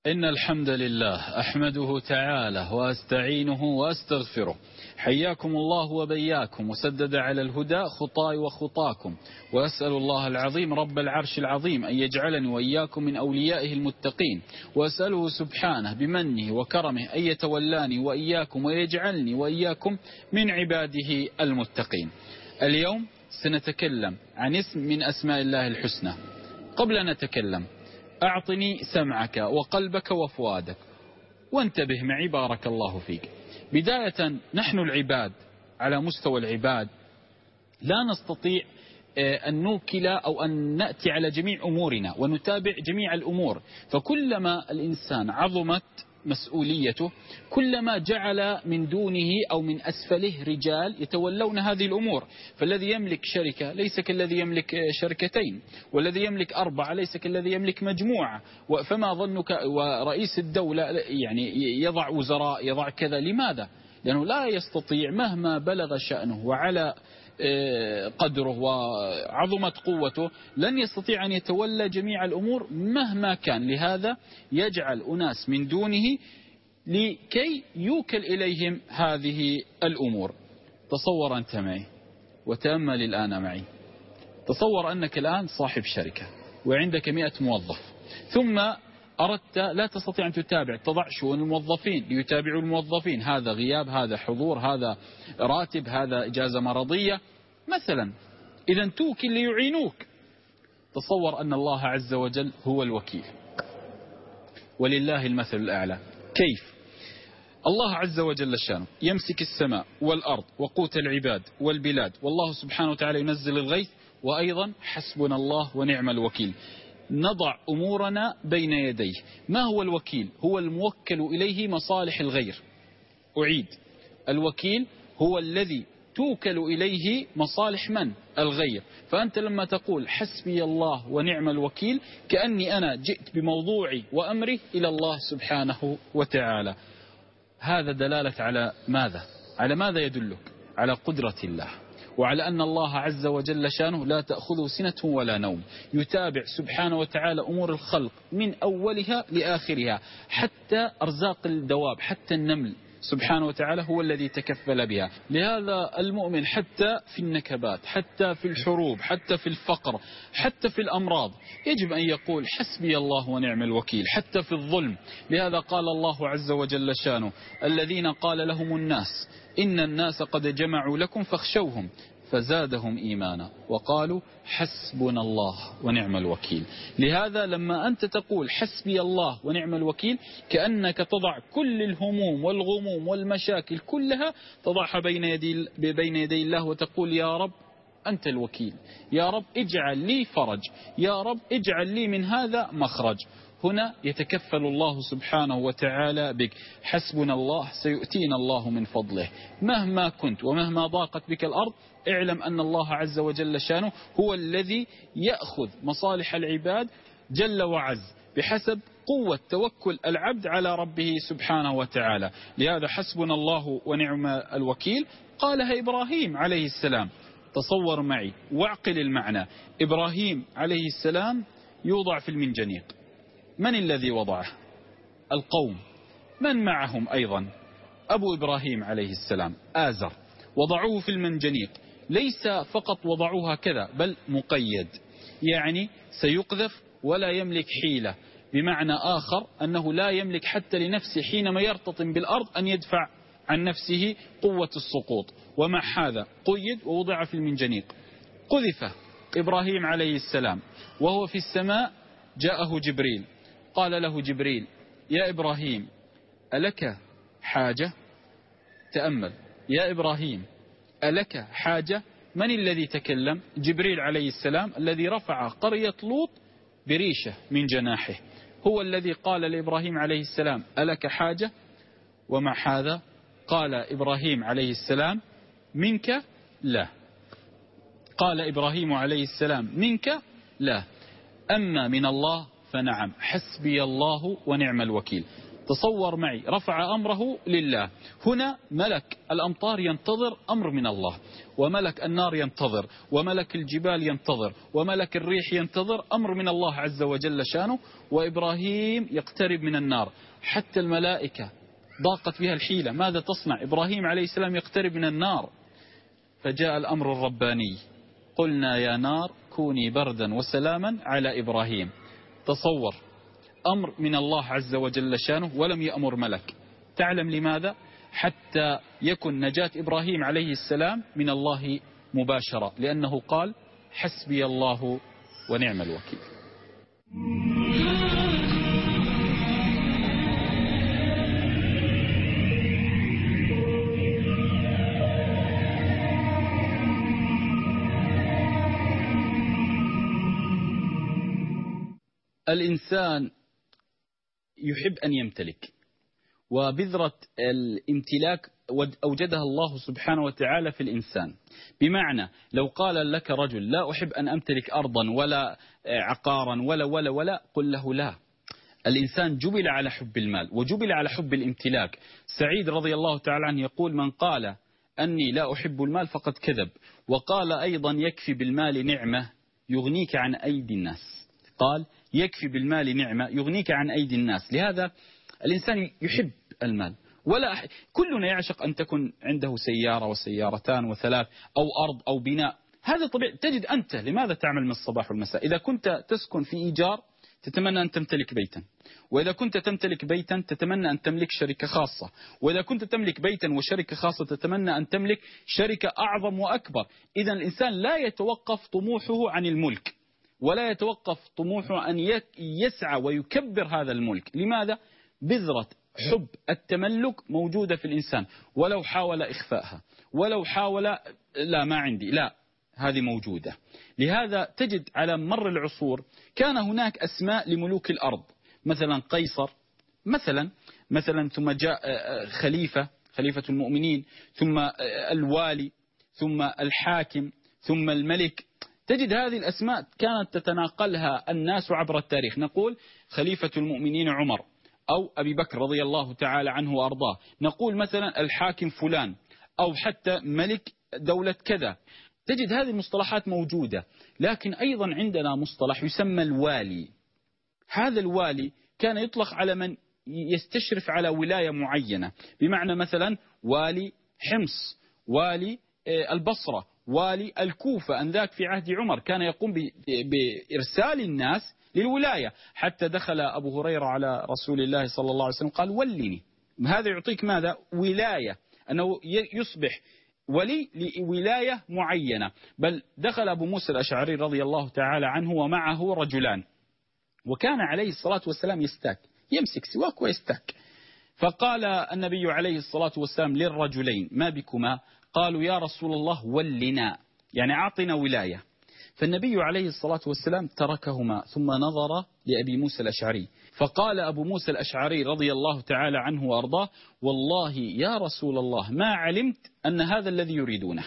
إن الحمد لله أحمده تعالى وأستعينه وأستغفره. حياكم الله وبياكم وسدد على الهدى خطاي وخطاكم، وأسأل الله العظيم رب العرش العظيم أن يجعلني وإياكم من أوليائه المتقين، وأسأله سبحانه بمنه وكرمه أن يتولاني وإياكم ويجعلني وإياكم من عباده المتقين. اليوم سنتكلم عن اسم من أسماء الله الحسنى. قبل أن نتكلم أعطني سمعك وقلبك وفؤادك وانتبه معي بارك الله فيك. بداية نحن العباد على مستوى العباد لا نستطيع أن نوكل أو أن نأتي على جميع أمورنا ونتابع جميع الأمور، فكلما الإنسان عظمت مسؤوليته كلما جعل من دونه أو من أسفله رجال يتولون هذه الأمور. فالذي يملك شركة ليس كالذي يملك شركتين، والذي يملك 4 ليس كالذي يملك مجموعة. فما ظنك ورئيس الدولة يعني يضع وزراء يضع كذا؟ لماذا؟ لأنه لا يستطيع مهما بلغ شأنه وعلى قدره وعظمت قوته لن يستطيع أن يتولى جميع الأمور مهما كان. لهذا يجعل أناس من دونه لكي يوكل إليهم هذه الأمور. تصور أنت معي وتأمل الآن معي، تصور أنك الآن صاحب شركة وعندك 100 موظف، ثم أردت لا تستطيع أن تتابع، تضع شؤون الموظفين ليتابعوا الموظفين، هذا غياب، هذا حضور، هذا راتب، هذا إجازة مرضية مثلا. إذا توكل ليعينوك. تصور أن الله عز وجل هو الوكيل ولله المثل الأعلى. كيف؟ الله عز وجل شانه يمسك السماء والأرض وقوت العباد والبلاد، والله سبحانه وتعالى ينزل الغيث، وأيضا حسبنا الله ونعم الوكيل. نضع أمورنا بين يديه. ما هو الوكيل؟ هو الموكل إليه مصالح الغير. أعيد، الوكيل هو الذي توكل إليه مصالح من؟ الغير. فأنت لما تقول حسبي الله ونعم الوكيل كأني أنا جئت بموضوعي وأمري إلى الله سبحانه وتعالى. هذا دلالة على ماذا؟ على ماذا يدلك؟ على قدرة الله، وعلى أن الله عز وجل شانه لا تأخذه سنة ولا نوم، يتابع سبحانه وتعالى أمور الخلق من أولها لآخرها، حتى أرزاق الدواب، حتى النمل سبحانه وتعالى هو الذي تكفل بها. لهذا المؤمن حتى في النكبات، حتى في الحروب، حتى في الفقر، حتى في الأمراض يجب أن يقول حسبي الله ونعم الوكيل، حتى في الظلم. لهذا قال الله عز وجل شانه الذين قال لهم الناس إن الناس قد جمعوا لكم فاخشوهم فزادهم إيمانا وقالوا حسبنا الله ونعم الوكيل. لهذا لما أنت تقول حسبي الله ونعم الوكيل كأنك تضع كل الهموم والغموم والمشاكل كلها تضعها بين يدي الله وتقول يا رب أنت الوكيل، يا رب اجعل لي فرج، يا رب اجعل لي من هذا مخرج. هنا يتكفل الله سبحانه وتعالى بك. حسبنا الله سيؤتينا الله من فضله. مهما كنت ومهما ضاقت بك الأرض اعلم أن الله عز وجل شانه هو الذي يأخذ مصالح العباد جل وعز بحسب قوة توكل العبد على ربه سبحانه وتعالى. لهذا حسبنا الله ونعم الوكيل قالها إبراهيم عليه السلام. تصور معي واعقل المعنى. إبراهيم عليه السلام يوضع في المنجنيق، من الذي وضعه؟ القوم. من معهم أيضا؟ أبو إبراهيم عليه السلام آزر. وضعوه في المنجنيق، ليس فقط وضعوه كذا بل مقيد، يعني سيقذف ولا يملك حيلة، بمعنى آخر أنه لا يملك حتى لنفسه حينما يرتطم بالأرض أن يدفع عن نفسه قوة السقوط. ومع هذا قيد ووضع في المنجنيق. قذف إبراهيم عليه السلام وهو في السماء، جاءه جبريل قال له جبريل يا إبراهيم ألك حاجة؟ تأمل، يا إبراهيم ألك حاجة؟ من الذي تكلم؟ جبريل عليه السلام الذي رفع قرية لوط بريشة من جناحه، هو الذي قال لإبراهيم عليه السلام ألك حاجة؟ ومع هذا قال إبراهيم عليه السلام منك لا. قال إبراهيم عليه السلام منك لا، أما من الله فنعم، حسبي الله ونعم الوكيل. تصور معي رفع أمره لله. هنا ملك الأمطار ينتظر أمر من الله، وملك النار ينتظر، وملك الجبال ينتظر، وملك الريح ينتظر، أمر من الله عز وجل شانه. وإبراهيم يقترب من النار، حتى الملائكة ضاقت بها الحيلة، ماذا تصنع؟ إبراهيم عليه السلام يقترب من النار، فجاء الأمر الرباني، قلنا يا نار كوني بردا وسلاما على إبراهيم. تصور، أمر من الله عز وجل شانه ولم يأمر ملك. تعلم لماذا؟ حتى يكن نجاة إبراهيم عليه السلام من الله مباشرة، لأنه قال حسبي الله ونعم الوكيل. الإنسان يحب أن يمتلك، وبذرة الامتلاك أوجدها الله سبحانه وتعالى في الإنسان. بمعنى لو قال لك رجل لا أحب أن أمتلك أرضا ولا عقارا ولا قل له لا، الإنسان جبل على حب المال وجبل على حب الامتلاك. سعيد رضي الله تعالى عنه يقول من قال أني لا أحب المال فقد كذب، وقال أيضا يكفي بالمال نعمة يغنيك عن أيدي الناس. قال يكفي بالمال نعمة يغنيك عن أيدي الناس. لهذا الإنسان يحب المال، كلنا يعشق أن تكون عنده سيارة وسيارتان وثلاث أو أرض أو بناء، هذا طبيعي. تجد أنت لماذا تعمل من الصباح والمساء؟ إذا كنت تسكن في إيجار تتمنى أن تمتلك بيتا، وإذا كنت تمتلك بيتا تتمنى أن تملك شركة خاصة، وإذا كنت تملك بيتا وشركة خاصة تتمنى أن تملك شركة أعظم وأكبر. إذا الإنسان لا يتوقف طموحه عن الملك، ولا يتوقف طموحه أن يسعى ويكبر هذا الملك. لماذا؟ بذرة حب التملك موجودة في الإنسان، ولو حاول إخفاءها، ولو حاول لا ما عندي، لا، هذه موجودة. لهذا تجد على مر العصور كان هناك أسماء لملوك الأرض، مثلا قيصر مثلا ثم جاء خليفة المؤمنين، ثم الوالي، ثم الحاكم، ثم الملك. تجد هذه الأسماء كانت تتناقلها الناس عبر التاريخ. نقول خليفة المؤمنين عمر أو أبي بكر رضي الله تعالى عنه وأرضاه، نقول مثلا الحاكم فلان، أو حتى ملك دولة كذا. تجد هذه المصطلحات موجودة. لكن أيضا عندنا مصطلح يسمى الوالي. هذا الوالي كان يطلق على من يستشرف على ولاية معينة، بمعنى مثلا والي حمص، والي البصرة، والي الكوفة. أنذاك في عهد عمر كان يقوم بإرسال الناس للولاية، حتى دخل أبو هريرة على رسول الله صلى الله عليه وسلم قال ولني. هذا يعطيك ماذا؟ ولاية، أنه يصبح ولي لولاية معينة. بل دخل أبو موسى الأشعري رضي الله تعالى عنه ومعه رجلان، وكان عليه الصلاة والسلام يستاك، يمسك سواك ويستاك. فقال النبي عليه الصلاة والسلام للرجلين ما بكما؟ قالوا يا رسول الله ولنا، يعني أعطنا ولاية. فالنبي عليه الصلاة والسلام تركهما ثم نظر لأبي موسى الأشعري، فقال أبو موسى الأشعري رضي الله تعالى عنه وأرضاه والله يا رسول الله ما علمت أن هذا الذي يريدونه.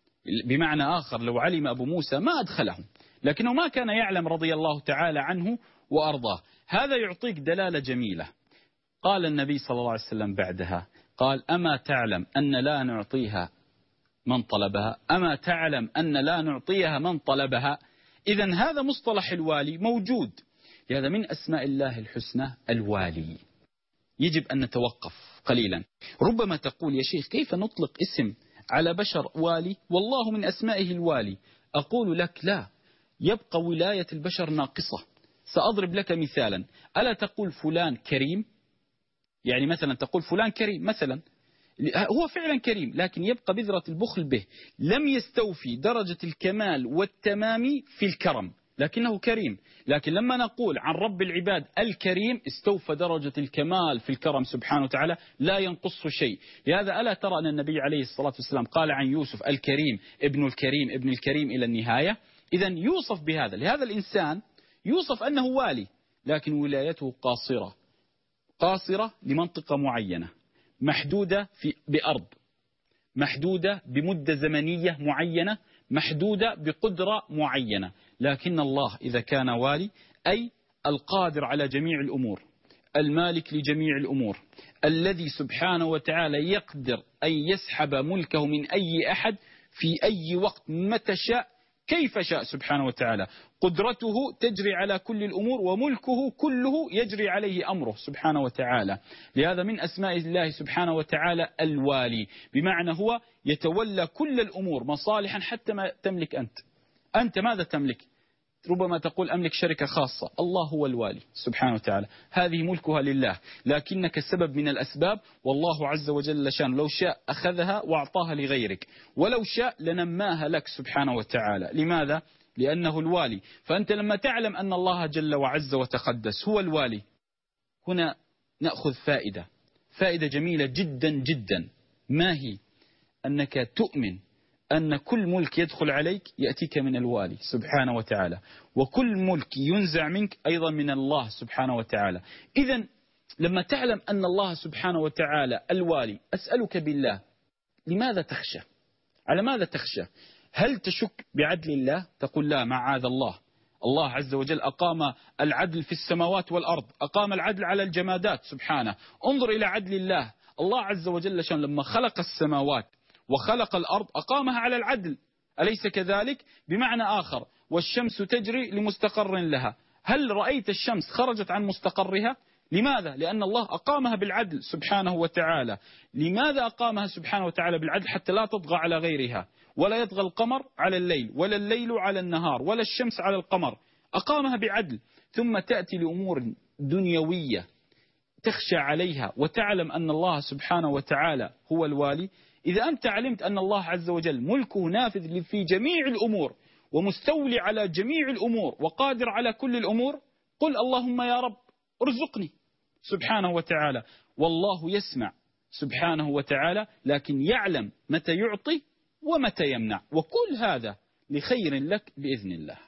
بمعنى آخر لو علم أبو موسى ما أدخلهم، لكنه ما كان يعلم رضي الله تعالى عنه وأرضاه. هذا يعطيك دلالة جميلة. قال النبي صلى الله عليه وسلم بعدها قال أما تعلم أن لا نعطيها من طلبها، أما تعلم أن لا نعطيها من طلبها. إذن هذا مصطلح الوالي موجود. هذا من أسماء الله الحسنى الوالي. يجب أن نتوقف قليلا. ربما تقول يا شيخ كيف نطلق اسم على بشر والي والله من أسمائه الوالي؟ أقول لك لا، يبقى ولاية البشر ناقصة. سأضرب لك مثالا. ألا تقول فلان كريم؟ يعني مثلا تقول فلان كريم مثلا، هو فعلا كريم، لكن يبقى بذرة البخل به، لم يستوفي درجة الكمال والتمام في الكرم، لكنه كريم. لكن لما نقول عن رب العباد الكريم استوفى درجة الكمال في الكرم سبحانه وتعالى، لا ينقص شيء. لهذا ألا ترى أن النبي عليه الصلاة والسلام قال عن يوسف الكريم ابن الكريم ابن الكريم إلى النهاية. إذن يوصف بهذا. لهذا الإنسان يوصف أنه والي، لكن ولايته قاصرة لمنطقة معينة، محدودة بأرض، محدودة بمدة زمنية معينة، محدودة بقدرة معينة. لكن الله إذا كان والي أي القادر على جميع الأمور، المالك لجميع الأمور، الذي سبحانه وتعالى يقدر أن يسحب ملكه من أي أحد في أي وقت متى شاء كيف شاء سبحانه وتعالى. قدرته تجري على كل الأمور، وملكه كله يجري عليه أمره سبحانه وتعالى. لهذا من أسماء الله سبحانه وتعالى الوالي، بمعنى هو يتولى كل الأمور مصالحا حتى ما تملك أنت ماذا تملك؟ ربما تقول أملك شركة خاصة، الله هو الوالي سبحانه وتعالى، هذه ملكها لله، لكنك السبب من الأسباب، والله عز وجل شان لو شاء أخذها وأعطاها لغيرك، ولو شاء لنماها لك سبحانه وتعالى. لماذا؟ لأنه الوالي. فأنت لما تعلم أن الله جل وعز وتقدس هو الوالي، هنا نأخذ فائدة جميلة جدا جدا. ما هي؟ أنك تؤمن أن كل ملك يدخل عليك يأتيك من الوالي سبحانه وتعالى، وكل ملك ينزع منك أيضا من الله سبحانه وتعالى. إذن لما تعلم أن الله سبحانه وتعالى الوالي، أسألك بالله لماذا تخشى؟ على ماذا تخشى؟ هل تشك بعدل الله؟ تقول لا معاذ الله، الله عز وجل أقام العدل في السماوات والأرض، أقام العدل على الجمادات سبحانه. انظر إلى عدل الله، الله عز وجل شان لما خلق السماوات وخلق الأرض أقامها على العدل، أليس كذلك؟ بمعنى آخر، والشمس تجري لمستقر لها. هل رأيت الشمس خرجت عن مستقرها؟ لماذا؟ لأن الله أقامها بالعدل سبحانه وتعالى. لماذا أقامها سبحانه وتعالى بالعدل؟ حتى لا تطغى على غيرها، ولا يطغى القمر على الليل، ولا الليل على النهار، ولا الشمس على القمر، أقامها بعدل. ثم تأتي لأمور دنيوية تخشى عليها وتعلم أن الله سبحانه وتعالى هو الوالي. إذا أنت علمت أن الله عز وجل ملكه نافذ في جميع الأمور، ومستولي على جميع الأمور، وقادر على كل الأمور، قل اللهم يا رب ارزقني سبحانه وتعالى. والله يسمع سبحانه وتعالى، لكن يعلم متى يعطي ومتى يمنع، وكل هذا لخير لك بإذن الله.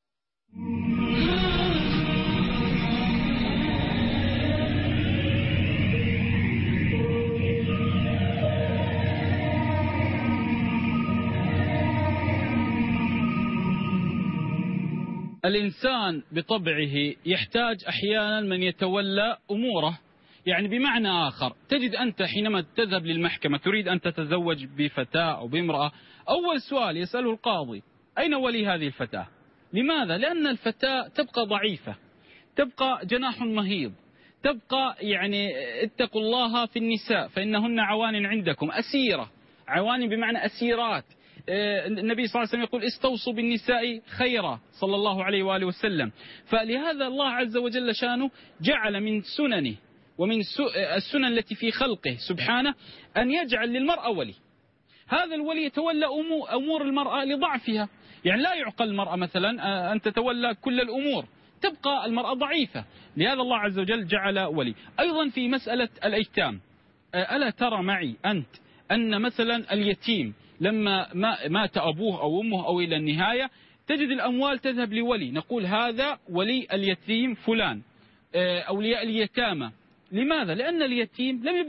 الإنسان بطبعه يحتاج أحيانا من يتولى أموره. يعني بمعنى آخر، تجد أنت حينما تذهب للمحكمة تريد أن تتزوج بفتاة أو بامرأة، أول سؤال يسأله القاضي أين ولي هذه الفتاة؟ لماذا؟ لأن الفتاة تبقى ضعيفة، تبقى جناح مهيض، تبقى يعني اتقوا الله في النساء فإنهن عوان عندكم، أسيرة. عوان بمعنى أسيرات. النبي صلى الله عليه وسلم يقول استوصوا بالنساء خيرا صلى الله عليه وآله وسلم. فلهذا الله عز وجل شانه جعل من سننه ومن السنن التي في خلقه سبحانه أن يجعل للمرأة ولي. هذا الولي يتولى أمور المرأة لضعفها. يعني لا يعقل المرأة مثلا أن تتولى كل الأمور، تبقى المرأة ضعيفة، لهذا الله عز وجل جعل ولي. أيضا في مسألة الأيتام، ألا ترى معي أنت أن مثلا اليتيم لما مات أبوه أو أمه أو إلى النهاية تجد الأموال تذهب لولي، نقول هذا ولي اليتيم فلان، أولياء اليتامى. لماذا؟ لأن اليتيم لم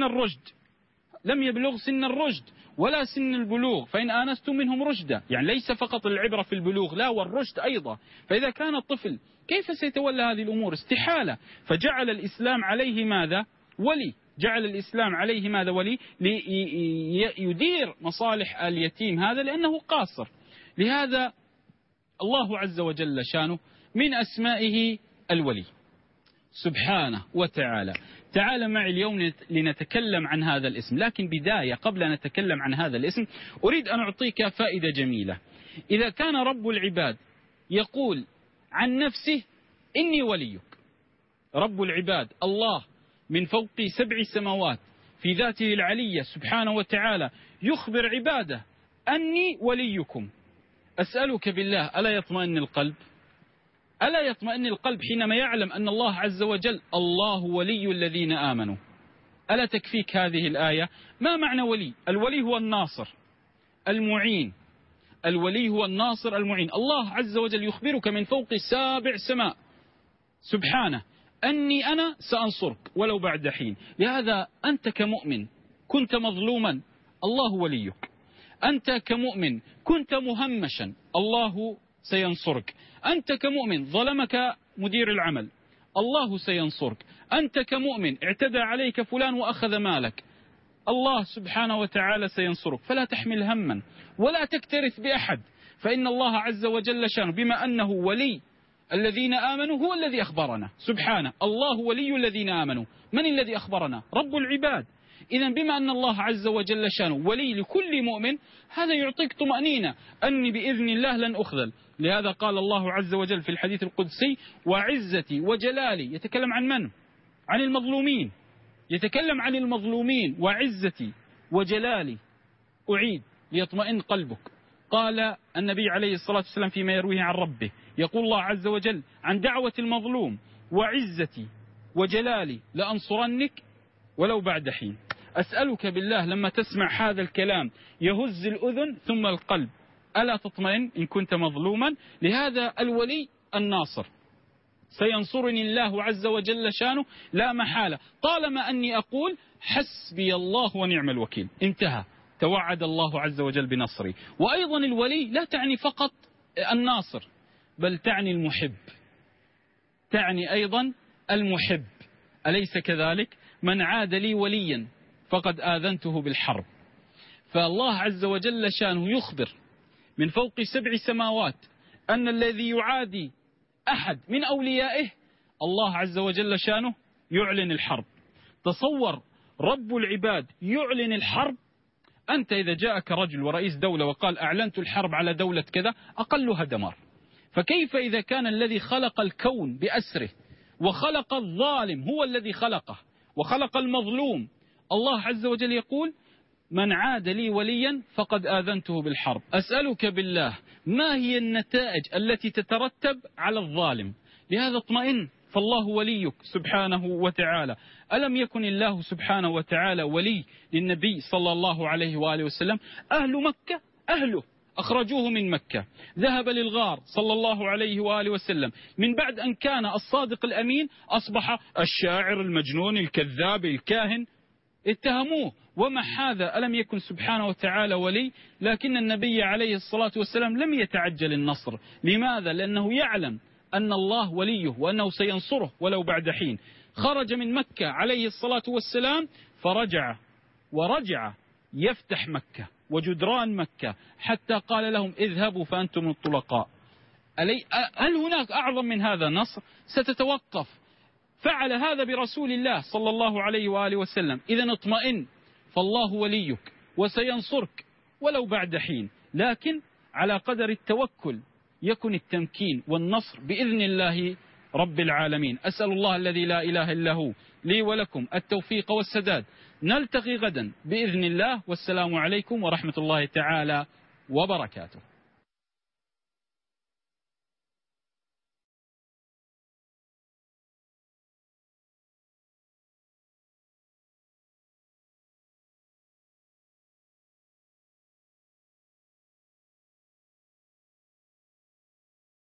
يبلغ سن الرشد ولا سن البلوغ، فإن آنستم منهم رشدا، يعني ليس فقط العبرة في البلوغ، لا والرشد أيضا. فإذا كان الطفل كيف سيتولى هذه الأمور؟ استحالة. فجعل الإسلام عليه ماذا؟ ولي. جعل الإسلام عليه ماذا؟ ولي، ليدير مصالح اليتيم هذا لأنه قاصر. لهذا الله عز وجل شانه من أسمائه الولي سبحانه وتعالى. تعال معي اليوم لنتكلم عن هذا الاسم، لكن بداية قبل أن نتكلم عن هذا الاسم أريد أن أعطيك فائدة جميلة. إذا كان رب العباد يقول عن نفسه إني وليك، رب العباد الله من فوق 7 سماوات في ذاته العلية سبحانه وتعالى يخبر عباده أني وليكم، أسألك بالله ألا يطمئن القلب؟ ألا يطمئن القلب حينما يعلم أن الله عز وجل الله ولي الذين آمنوا؟ ألا تكفيك هذه الآية؟ ما معنى ولي؟ الولي هو الناصر المعين، الولي هو الناصر المعين. الله عز وجل يخبرك من فوق 7 سماء سبحانه أني أنا سأنصرك ولو بعد حين. لهذا أنت كمؤمن كنت مظلوما الله وليك، أنت كمؤمن كنت مهمشا الله سينصرك، أنت كمؤمن ظلمك مدير العمل الله سينصرك، أنت كمؤمن اعتدى عليك فلان وأخذ مالك الله سبحانه وتعالى سينصرك، فلا تحمل هما ولا تكترث بأحد، فإن الله عز وجل شانه بما أنه ولي الذين آمنوا هو الذي أخبرنا سبحانه. الله ولي الذين آمنوا، من الذي أخبرنا؟ رب العباد. إذن بما أن الله عز وجل شانه ولي لكل مؤمن، هذا يعطيك طمأنينة أني بإذن الله لن أخذل. لهذا قال الله عز وجل في الحديث القدسي: وعزتي وجلالي. يتكلم عن من؟ عن المظلومين، يتكلم عن المظلومين: وعزتي وجلالي. أعيد ليطمئن قلبك. قال النبي عليه الصلاة والسلام فيما يرويه عن ربه، يقول الله عز وجل عن دعوة المظلوم: وعزتي وجلالي لأنصرنك ولو بعد حين. أسألك بالله لما تسمع هذا الكلام يهز الأذن ثم القلب، ألا تطمئن إن كنت مظلوما؟ لهذا الولي الناصر سينصرني الله عز وجل شانه لا محالة، طالما أني أقول حسبي الله ونعم الوكيل. انتهى، توعد الله عز وجل بنصري. وأيضا الولي لا تعني فقط الناصر، بل تعني المحب، تعني أيضا المحب. أليس كذلك؟ من عاد لي وليا فقد آذنته بالحرب. فالله عز وجل شانه يخبر من فوق 7 سماوات أن الذي يعادي أحد من أوليائه الله عز وجل شانه يعلن الحرب. تصور رب العباد يعلن الحرب. أنت إذا جاءك رجل ورئيس دولة وقال أعلنت الحرب على دولة كذا، أقلها دمار. فكيف إذا كان الذي خلق الكون بأسره وخلق الظالم هو الذي خلقه وخلق المظلوم؟ الله عز وجل يقول: من عاد لي وليا فقد آذنته بالحرب. أسألك بالله ما هي النتائج التي تترتب على الظالم؟ لهذا اطمئن، فالله وليك سبحانه وتعالى. ألم يكن الله سبحانه وتعالى ولي للنبي صلى الله عليه وآله وسلم؟ أهل مكة أهله أخرجوه من مكة، ذهب للغار صلى الله عليه وآله وسلم، من بعد أن كان الصادق الأمين أصبح الشاعر المجنون الكذاب الكاهن، اتهموه. ومع هذا ألم يكن سبحانه وتعالى ولي؟ لكن النبي عليه الصلاة والسلام لم يتعجل النصر. لماذا؟ لأنه يعلم أن الله وليه وأنه سينصره ولو بعد حين. خرج من مكة عليه الصلاة والسلام ورجع يفتح مكة وجدران مكة حتى قال لهم: اذهبوا فأنتم الطلقاء. هل هناك أعظم من هذا نصر؟ ستتوقف. فعل هذا برسول الله صلى الله عليه وآله وسلم. إذن اطمئن، فالله وليك وسينصرك ولو بعد حين، لكن على قدر التوكل يكن التمكين والنصر بإذن الله رب العالمين. أسأل الله الذي لا إله إلا هو لي ولكم التوفيق والسداد. نلتقي غدا بإذن الله، والسلام عليكم ورحمة الله تعالى وبركاته.